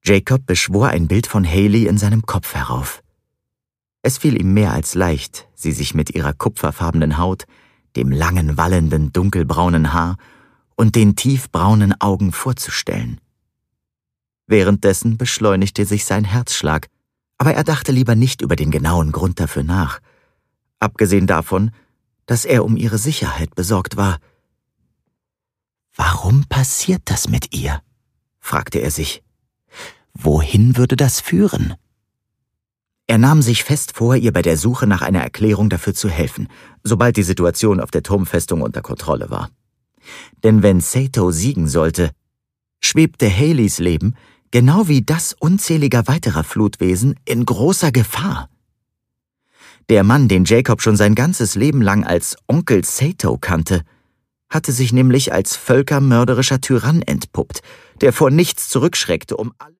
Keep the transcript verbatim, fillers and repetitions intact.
Jacob beschwor ein Bild von Hayley in seinem Kopf herauf. Es fiel ihm mehr als leicht, sie sich mit ihrer kupferfarbenen Haut, dem langen, wallenden, dunkelbraunen Haar und den tiefbraunen Augen vorzustellen. Währenddessen beschleunigte sich sein Herzschlag, aber er dachte lieber nicht über den genauen Grund dafür nach, abgesehen davon, dass er um ihre Sicherheit besorgt war. »Warum passiert das mit ihr?« fragte er sich. »Wohin würde das führen?« Er nahm sich fest vor, ihr bei der Suche nach einer Erklärung dafür zu helfen, sobald die Situation auf der Turmfestung unter Kontrolle war. Denn wenn Sato siegen sollte, schwebte Hayleys Leben, genau wie das unzähliger weiterer Flutwesen, in großer Gefahr. Der Mann, den Jacob schon sein ganzes Leben lang als Onkel Sato kannte, hatte sich nämlich als völkermörderischer Tyrann entpuppt, der vor nichts zurückschreckte, um alle